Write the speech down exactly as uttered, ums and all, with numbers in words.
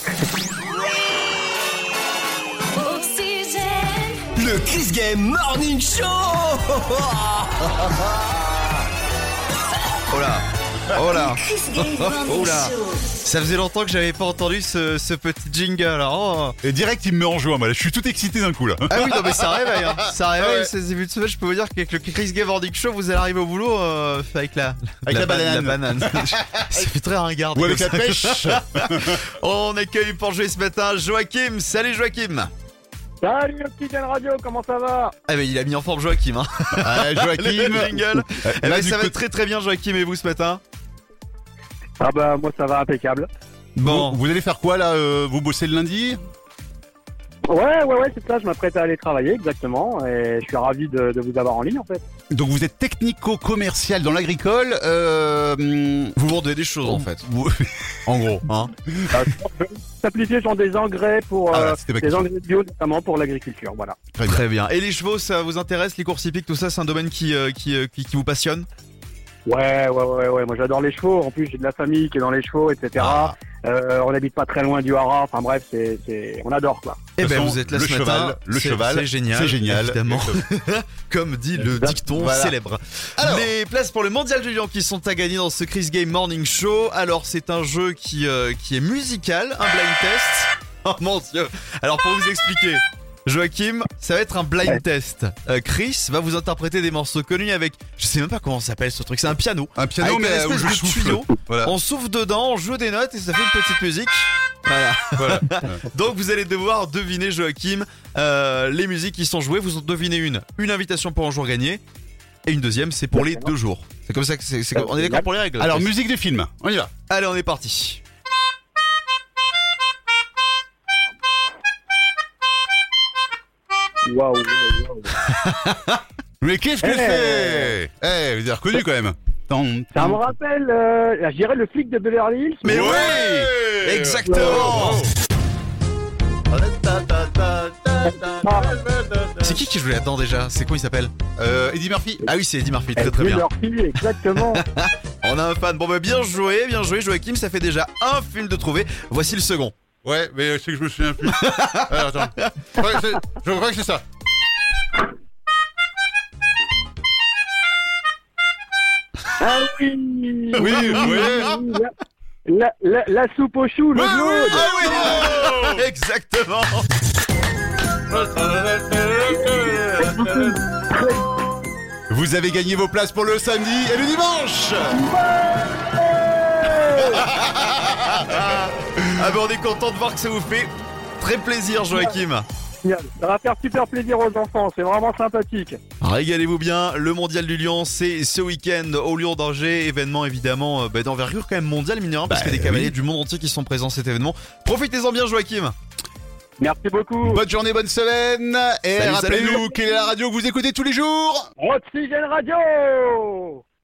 Le Chris Game Morning Show. Oh là, oh là, Chris Game Morning oh là. Show. Ça faisait longtemps que j'avais pas entendu ce, ce petit jingle. Alors, oh. Et direct, il me met en joie, moi. Là, je suis tout excité d'un coup, là. Ah oui, non mais ça réveille, hein. Ça réveille. Ouais. Ces débuts de semaine, je peux vous dire qu'avec le Chris Game Morning Show, vous allez arriver au boulot euh, avec la, Avec la ba- banane. La banane. Ça fait très ringard. Ou avec comme la ça. pêche. On accueille pour jouer ce matin Joachim. Salut Joachim. Salut le petit Jen Radio, comment ça va? Ah mais il a mis en forme Joachim, hein. Ah, Le Joachim. jingle. Euh, Eh là, ben, du ça va coup- être très très bien Joachim et vous ce matin. Ah bah moi ça va impeccable. Bon. Vous, vous allez faire quoi, là euh, Vous bossez le lundi? Ouais ouais ouais c'est ça, je m'apprête à aller travailler exactement et je suis ravi de, de vous avoir en ligne en fait. Donc, vous êtes technico-commercial dans l'agricole. Euh, hum, Vous vendez des choses en fait. vous- En gros, hein. S'appliquer sur des engrais pour Ah, euh, voilà, c'était ma des question. engrais bio notamment pour l'agriculture, voilà. Très bien. Très bien. Et les chevaux, ça vous intéresse? Les courses hippiques, tout ça, c'est un domaine qui, euh, qui, euh, qui, qui vous passionne? Ouais ouais ouais ouais, moi j'adore les chevaux, en plus j'ai de la famille qui est dans les chevaux, et cetera. Euh, on n'habite pas très loin du haras, enfin bref c'est, c'est... on adore quoi. Eh De toute ben, façon, vous êtes là le ce cheval, matin. le C'est- cheval, c'est génial. c'est génial. Évidemment. Comme dit le Exact. dicton Voilà. célèbre. Alors. Les places pour le Mondial du Lion qui sont à gagner dans ce Chris Game Morning Show. Alors, c'est un jeu qui, euh, qui est musical, un blind test. Oh mon dieu. Alors, pour vous expliquer, Joachim, ça va être un blind Ouais. test. Euh, Chris va vous interpréter des morceaux connus avec, je sais même pas comment ça s'appelle ce truc, c'est un piano. Un piano, Avec mais une euh, où espèce je de souffle. tuyau. Voilà. On souffle dedans, on joue des notes et ça fait une petite musique. Voilà. Voilà. Donc vous allez devoir deviner, Joachim, euh, les musiques qui sont jouées. Vous en devinez une, une invitation pour un jour gagné, et une deuxième, c'est pour les D'accord. deux jours. C'est comme ça que c'est. c'est- on est d'accord pour les règles. Alors, Chris musique de film. On y va. Allez, on est parti. Waouh waouh waouh. Mais qu'est-ce que Eh. c'est? Eh, vous avez reconnu quand même. Tant, Ça tant. me rappelle, euh, je dirais le flic de Beverly Hills. Mais Ouais. oui, exactement. C'est qui qui joue là-dedans déjà? C'est quoi il s'appelle? Euh, Eddie Murphy. Ah oui, c'est Eddie Murphy. Très Eh, très bien. Murphy, exactement. On a un fan. Bon bah bien joué, bien joué, Joachim. Ça fait déjà un film de trouver. Voici le second. Ouais, mais c'est que je me souviens plus. Alors, attends. Je crois que c'est- je crois que c'est ça. Ah oui. Oui, oui. La, la, la soupe aux choux, le Ouais, Claude. ouais, Ah oui, exactement. Vous avez gagné vos places pour le samedi et le dimanche. Ah bah on est content de voir que ça vous fait très plaisir, Joachim. Génial. Ça va faire super plaisir aux enfants, c'est vraiment sympathique. Régalez-vous bien, le Mondial du Lion, c'est ce week-end au Lion d'Angers, événement évidemment euh, bah, d'envergure quand même mondiale, mine de rien, parce Bah, qu'il y a des cavaliers oui. du monde entier qui sont présents à cet événement. Profitez-en bien, Joachim. Merci beaucoup. Bonne journée, bonne semaine. Et Salut, rappelez-nous salut. quelle est la radio que vous écoutez tous les jours. Oxygène Radio.